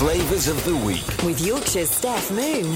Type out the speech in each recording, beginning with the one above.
Flavours of the Week. With Yorkshire's Steph Moon.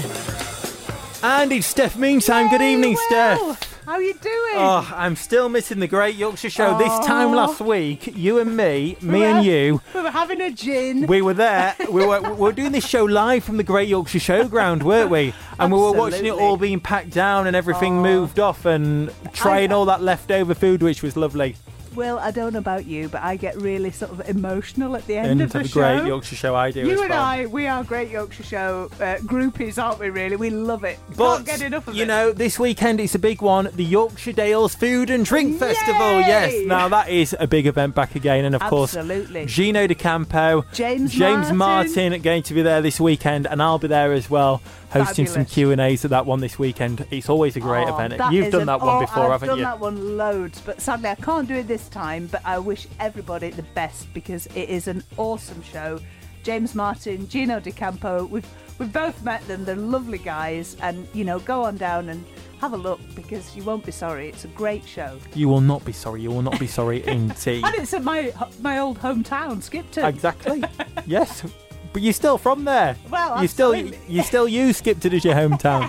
And it's Steph Moon time. Good evening, Will. Steph. How are you doing? Oh, I'm still missing the Great Yorkshire Show. This time last week, you and me and you, we were having a gin. we were there. We were doing this show live from the Great Yorkshire Showground, weren't we? And we were watching it all being packed down and everything moved off and trying all that leftover food, which was lovely. Will, I don't know about you, but I get really sort of emotional at the end of the show. Great Yorkshire Show, I do as well. You and I, we are Great Yorkshire Show groupies, aren't we, really? We love it. But, can't get enough of it. You know, this weekend it's a big one, the Yorkshire Dales Food and Drink Festival. Yes, now that is a big event back again. And of course, Gino D'Acampo, James Martin are going to be there this weekend, and I'll be there as well, hosting some Q&As at that one this weekend. It's always a great event. You've done that one before, haven't you? I've done that one loads, but sadly I can't do it this time, but I wish everybody the best because it is an awesome show. James Martin, Gino D'Acampo, we've both met them. They're lovely guys, and you know, go on down and have a look because you won't be sorry. It's a great show. You will not be sorry. You will not be sorry indeed. And it's at my old hometown, Skipton. Exactly. Yes. But you're still from there. Well, you still use Skipton as your hometown.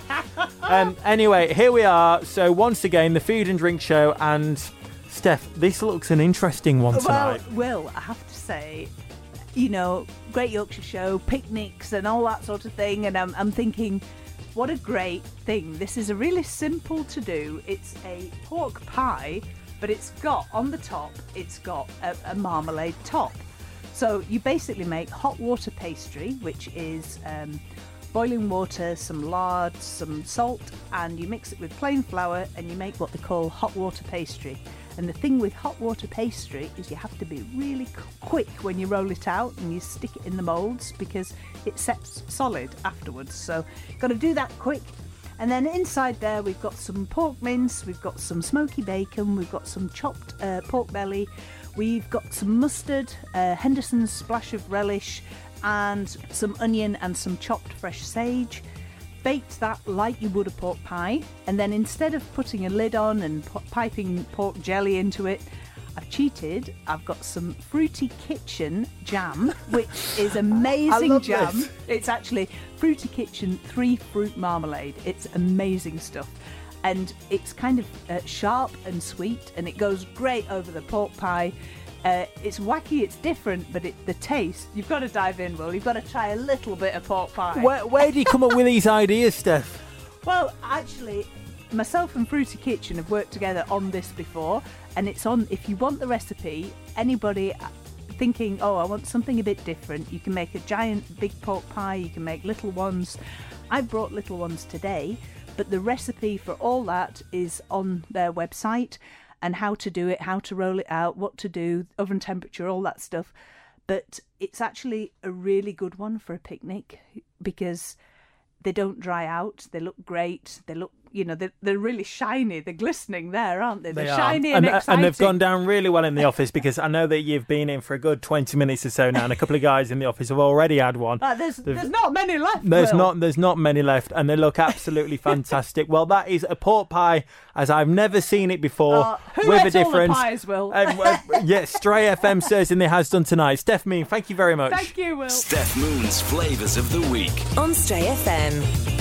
Anyway, here we are. So once again, the food and drink show, and Steph, this looks an interesting one tonight. Well, Will, I have to say, you know, Great Yorkshire Show, picnics and all that sort of thing, and I'm thinking, what a great thing. This is a really simple to do. It's a pork pie, but it's got, on the top, it's got a marmalade top. So you basically make hot water pastry, which is boiling water, some lard, some salt, and you mix it with plain flour and you make what they call hot water pastry. And the thing with hot water pastry is you have to be really quick when you roll it out and you stick it in the moulds because it sets solid afterwards. So you've got to do that quick. And then inside there we've got some pork mince, we've got some smoky bacon, we've got some chopped pork belly, we've got some mustard, Henderson's splash of relish, and some onion and some chopped fresh sage. Baked that like you would a pork pie, and then instead of putting a lid on and piping pork jelly into it, I've cheated. I've got some Fruity Kitchen jam, which is amazing jam. This. It's actually Fruity Kitchen 3-fruit marmalade. It's amazing stuff. And it's kind of sharp and sweet, and it goes great over the pork pie. It's wacky, it's different, but the taste, you've got to dive in, Will. You've got to try a little bit of pork pie. Where do you come up with these ideas, Steph? Well, actually, myself and Fruity Kitchen have worked together on this before, and it's on, if you want the recipe, anybody thinking, oh, I want something a bit different, you can make a giant big pork pie, you can make little ones. I brought little ones today, but the recipe for all that is on their website, and how to do it, how to roll it out, what to do, oven temperature, all that stuff. But it's actually a really good one for a picnic because they don't dry out, they look great, they look, you know, they're really shiny, they're glistening there, aren't they? They're shiny and exciting. And they've gone down really well in the office because I know that you've been in for a good 20 minutes or so now, and a couple of guys in the office have already had one. There's not many left. There's not many left, and they look absolutely fantastic. Well, that is a pork pie as I've never seen it before. Who with ate a difference. All the pies, Will? Yes, Stray FM certainly has done tonight. Steph Moon, thank you very much. Thank you, Will. Steph Moon's Flavours of the Week on Stray FM.